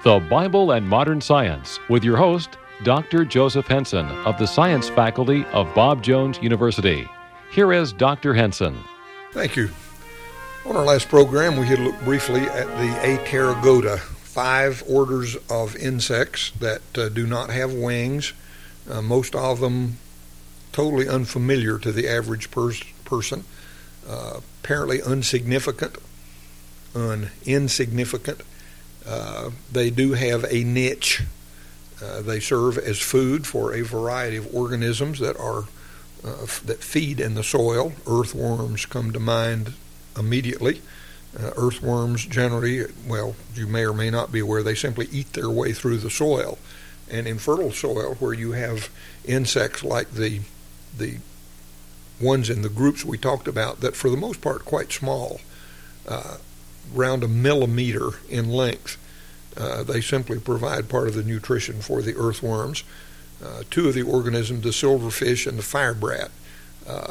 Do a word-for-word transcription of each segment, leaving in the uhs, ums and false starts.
The Bible and Modern Science with your host, Doctor Joseph Henson of the Science Faculty of Bob Jones University. Here is Doctor Henson. Thank you. On our last program, we had looked briefly at the Apterygoda, five orders of insects that uh, do not have wings, uh, most of them totally unfamiliar to the average pers- person, uh, apparently insignificant, un- insignificant. Uh, they do have a niche. Uh, they serve as food for a variety of organisms that are uh, f- that feed in the soil. Earthworms come to mind immediately. Uh, earthworms generally, well, you may or may not be aware, they simply eat their way through the soil. And in fertile soil, where you have insects like the the ones in the groups we talked about, that for the most part quite small, uh, around a millimeter in length, uh, they simply provide part of the nutrition for the earthworms. Uh, two of the organisms, the silverfish and the firebrad, uh,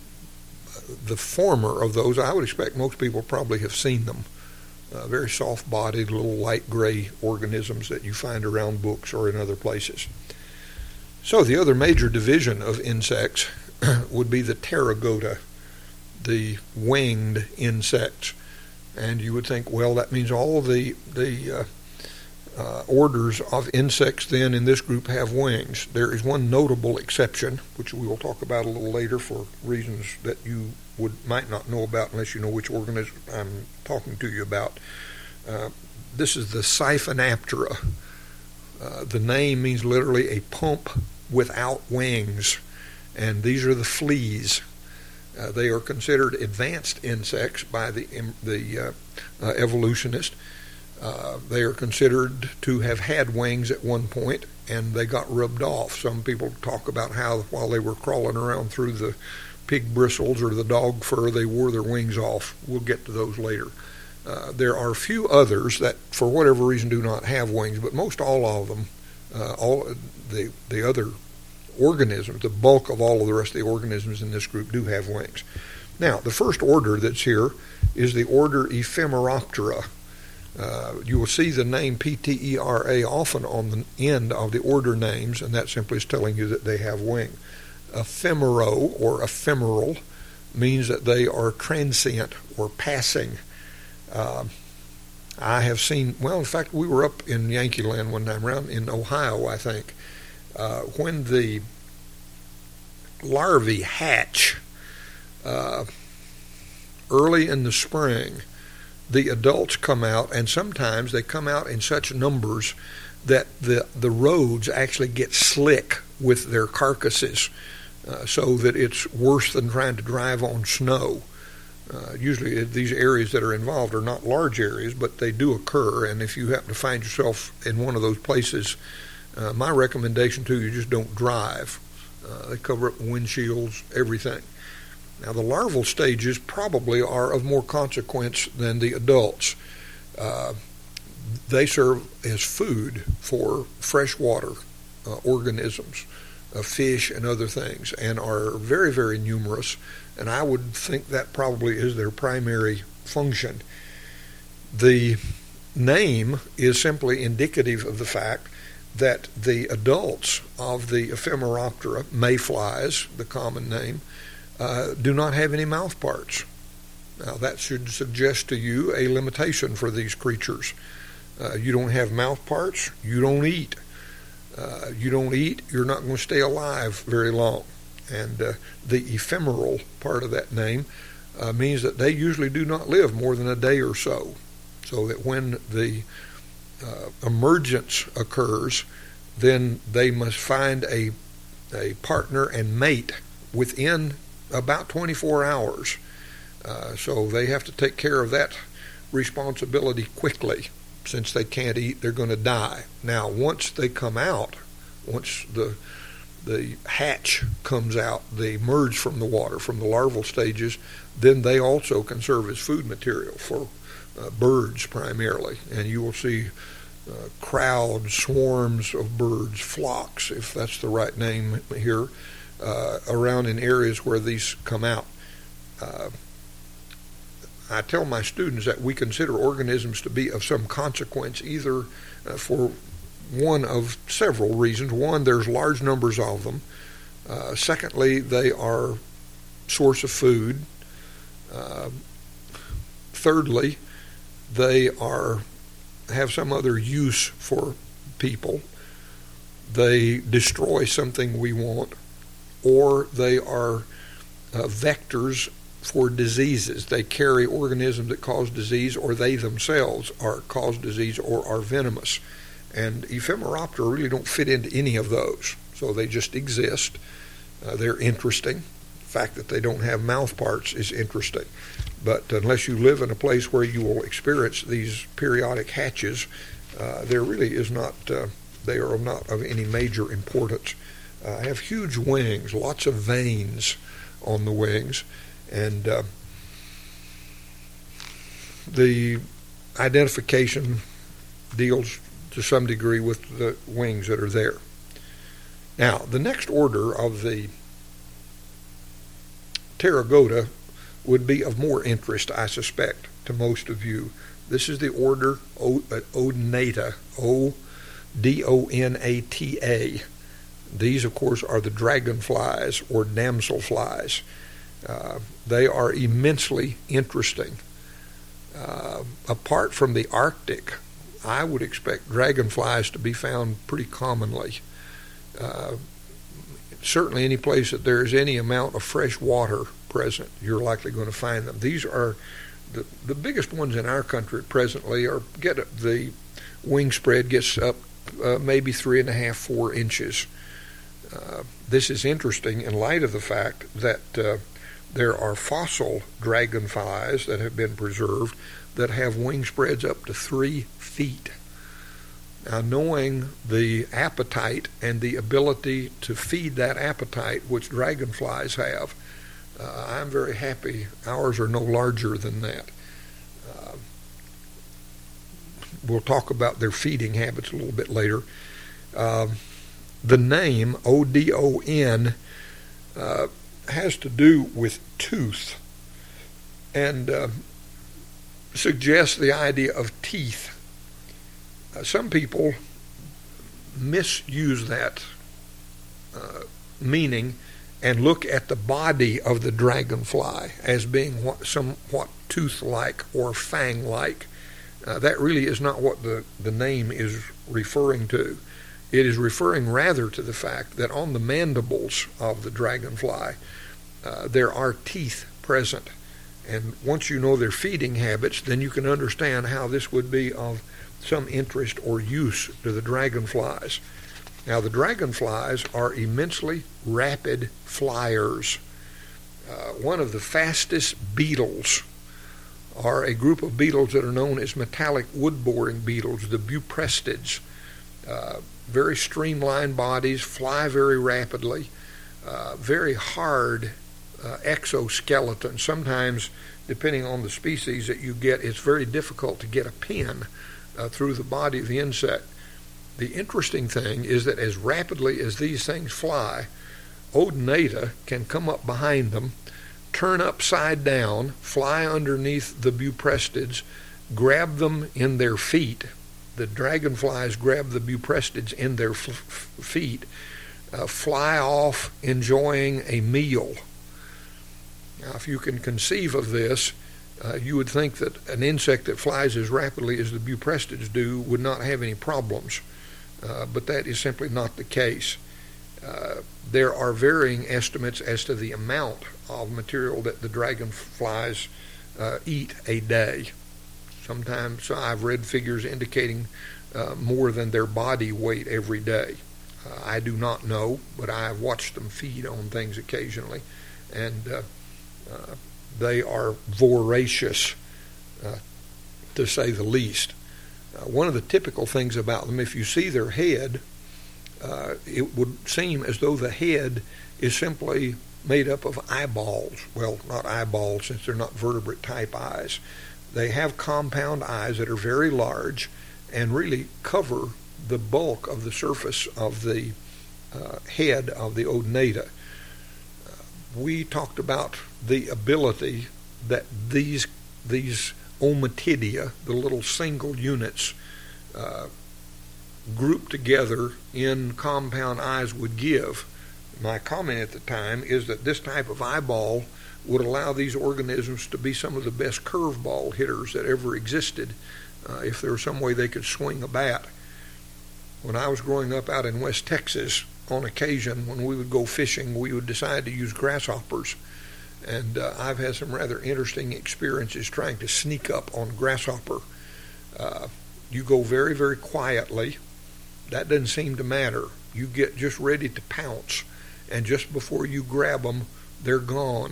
the former of those, I would expect most people probably have seen them. Uh, very soft-bodied, little light gray organisms that you find around books or in other places. So the other major division of insects would be the Pterygoda, the winged insects. And you would think, well, that means all of the, the uh, uh, orders of insects then in this group have wings. There is one notable exception, which we will talk about a little later for reasons that you would might not know about unless you know which organism I'm talking to you about. Uh, this is the Siphonaptera. Uh, the name means literally a pump without wings, and these are the fleas. Uh, they are considered advanced insects by the the uh, uh, evolutionist. Uh, they are considered to have had wings at one point, and they got rubbed off. Some people talk about how while they were crawling around through the pig bristles or the dog fur, they wore their wings off. We'll get to those later. Uh, there are a few others that, for whatever reason, do not have wings, but most all of them, uh, all the the other organisms, the bulk of all of the rest of the organisms in this group do have wings. Now, the first order that's here is the order Ephemeroptera. Uh, you will see the name P T E R A often on the end of the order names, and that simply is telling you that they have wing. Ephemero or ephemeral means that they are transient or passing. Uh, I have seen, well, in fact, we were up in Yankee Land one time, around in Ohio, I think. Uh, when the larvae hatch uh, early in the spring, the adults come out, and sometimes they come out in such numbers that the, the roads actually get slick with their carcasses, uh, so that it's worse than trying to drive on snow. Uh, usually these areas that are involved are not large areas, but they do occur, and if you happen to find yourself in one of those places, Uh, my recommendation to you, just don't drive. Uh, they cover up windshields, everything. Now, the larval stages probably are of more consequence than the adults. Uh, they serve as food for freshwater uh, organisms, uh, fish and other things, and are very, very numerous, and I would think that probably is their primary function. The name is simply indicative of the fact that the adults of the Ephemeroptera, mayflies, the common name, uh, do not have any mouth parts. Now, that should suggest to you a limitation for these creatures. Uh, you don't have mouth parts, you don't eat. Uh, you don't eat, you're not going to stay alive very long. And uh, the ephemeral part of that name uh, means that they usually do not live more than a day or so. So that when the Uh, emergence occurs, then they must find a a partner and mate within about twenty-four hours. Uh, so they have to take care of that responsibility quickly. Since they can't eat, they're going to die. Now, once they come out, once the the hatch comes out, they emerge from the water, from the larval stages, then they also can serve as food material for Uh, birds primarily, and you will see uh, crowds, swarms of birds, flocks, if that's the right name here, uh, around in areas where these come out. Uh, I tell my students that we consider organisms to be of some consequence, either uh, for one of several reasons. One, there's large numbers of them. Uh, secondly, they are source of food. Uh, thirdly, they are have some other use for people. They destroy something we want, or they are uh, vectors for diseases. They carry organisms that cause disease, or they themselves are cause disease or are venomous. And Ephemeroptera really don't fit into any of those, so they just exist. Uh, they're interesting. The fact that they don't have mouth parts is interesting. But unless you live in a place where you will experience these periodic hatches, uh, there really is not, uh, they are not of any major importance. Uh, have huge wings, lots of veins on the wings, and uh, the identification deals to some degree with the wings that are there. Now, the next order of the Pterygoda would be of more interest, I suspect, to most of you. This is the order Odonata, O D O N A T A. These, of course, are the dragonflies or damselflies. Uh, they are immensely interesting. Uh, apart from the Arctic, I would expect dragonflies to be found pretty commonly. Uh, certainly any place that there is any amount of fresh water present, you're likely going to find them. These are the, the biggest ones in our country presently are get the wingspread gets up uh, maybe three and a half, four inches. Uh, this is interesting in light of the fact that uh, there are fossil dragonflies that have been preserved that have wingspreads up to three feet. Now, knowing the appetite and the ability to feed that appetite which dragonflies have, uh, I'm very happy ours are no larger than that. Uh, we'll talk about their feeding habits a little bit later. Uh, the name, O D O N, uh, has to do with tooth and uh, suggests the idea of teeth. Uh, some people misuse that uh, meaning and look at the body of the dragonfly as being what, somewhat tooth-like or fang-like. Uh, that really is not what the, the name is referring to. It is referring rather to the fact that on the mandibles of the dragonfly, uh, there are teeth present. And once you know their feeding habits, then you can understand how this would be of some interest or use to the dragonflies. Now, the dragonflies are immensely rapid flyers. Uh, one of the fastest beetles are a group of beetles that are known as metallic wood-boring beetles, the buprestids. Uh, very streamlined bodies, fly very rapidly, uh, very hard uh, exoskeleton. Sometimes, depending on the species that you get, it's very difficult to get a pin uh, through the body of the insect. The interesting thing is that as rapidly as these things fly, Odonata can come up behind them, turn upside down, fly underneath the buprestids, grab them in their feet. The dragonflies grab the buprestids in their f- f- feet, uh, fly off enjoying a meal. Now, if you can conceive of this, uh, you would think that an insect that flies as rapidly as the buprestids do would not have any problems, uh, but that is simply not the case. Uh, there are varying estimates as to the amount of material that the dragonflies uh, eat a day. Sometimes I've read figures indicating uh, more than their body weight every day. Uh, I do not know, but I've watched them feed on things occasionally, and uh, uh, they are voracious, uh, to say the least. Uh, one of the typical things about them, if you see their head, uh, it would seem as though the head is simply made up of eyeballs. Well, not eyeballs, since they're not vertebrate-type eyes. They have compound eyes that are very large and really cover the bulk of the surface of the uh, head of the Odonata. Uh, we talked about the ability that these these ommatidia, the little single units, uh, grouped together in compound eyes would give. My comment at the time is that this type of eyeball would allow these organisms to be some of the best curveball hitters that ever existed, uh, if there was some way they could swing a bat. When I was growing up out in West Texas, on occasion when we would go fishing, we would decide to use grasshoppers. And uh, I've had some rather interesting experiences trying to sneak up on grasshopper. Uh, you go very, very quietly. That doesn't seem to matter. You get just ready to pounce, and just before you grab them, they're gone.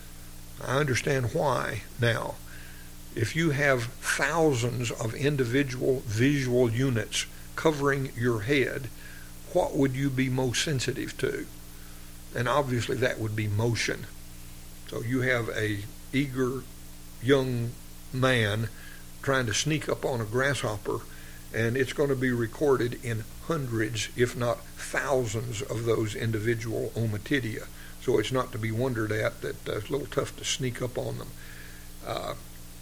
I understand why now. If you have thousands of individual visual units covering your head, what would you be most sensitive to? And obviously that would be motion. So you have a eager young man trying to sneak up on a grasshopper, and it's going to be recorded in hundreds, if not thousands, of those individual ommatidia. So it's not to be wondered at that uh, it's a little tough to sneak up on them. Uh,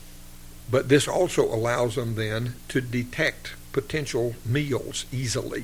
but this also allows them then to detect potential meals easily.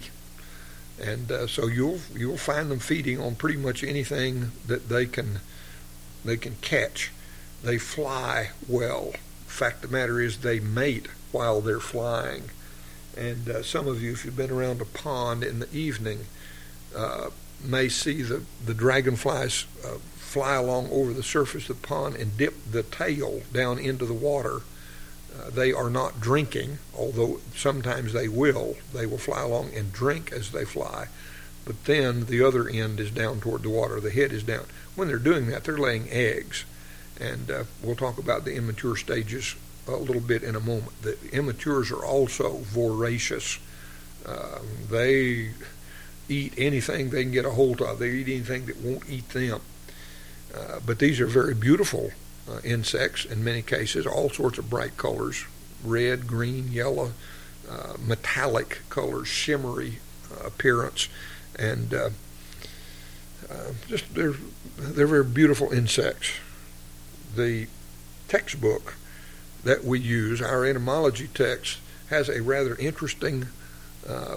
And uh, so you'll you'll find them feeding on pretty much anything that they can they can catch. They fly well. Fact of the matter is they mate while they're flying. And uh, some of you, if you've been around a pond in the evening, uh, may see the, the dragonflies uh, fly along over the surface of the pond and dip the tail down into the water. Uh, they are not drinking, although sometimes they will. They will fly along and drink as they fly. But then the other end is down toward the water. The head is down. When they're doing that, they're laying eggs. And uh, we'll talk about the immature stages a little bit in a moment. The immatures are also voracious. Uh, they eat anything they can get a hold of. They eat anything that won't eat them. Uh, but these are very beautiful uh, insects in many cases, all sorts of bright colors, red, green, yellow, uh, metallic colors, shimmery uh, appearance, and uh, uh, just they're, they're very beautiful insects. The textbook that we use, our entomology text, has a rather interesting uh,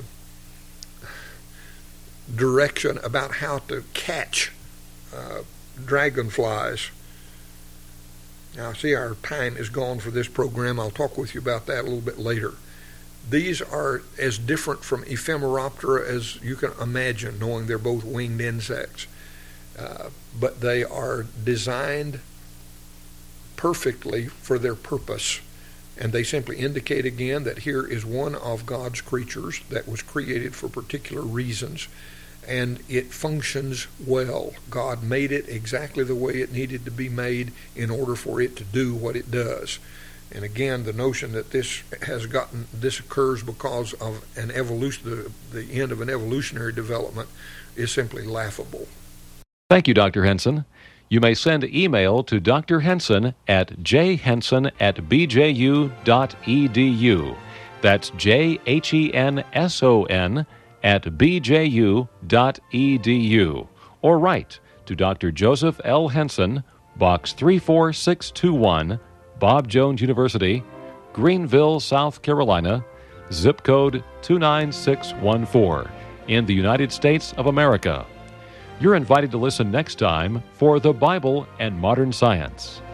direction about how to catch uh, dragonflies. Now, see, our time is gone for this program. I'll talk with you about that a little bit later. These are as different from Ephemeroptera as you can imagine, knowing they're both winged insects. Uh, but they are designed perfectly for their purpose. And they simply indicate again that here is one of God's creatures that was created for particular reasons, and it functions well. God made it exactly the way it needed to be made in order for it to do what it does. And again, the notion that this has gotten, this occurs because of an evolution, the, the end of an evolutionary development, is simply laughable. Thank you, Doctor Henson. You may send email to Doctor Henson at j henson at b j u dot e d u. That's J H E N S O N at b j u dot e d u. Or write to Doctor Joseph L. Henson, Box three four six two one, Bob Jones University, Greenville, South Carolina, zip code two nine six one four, in the United States of America. You're invited to listen next time for The Bible and Modern Science.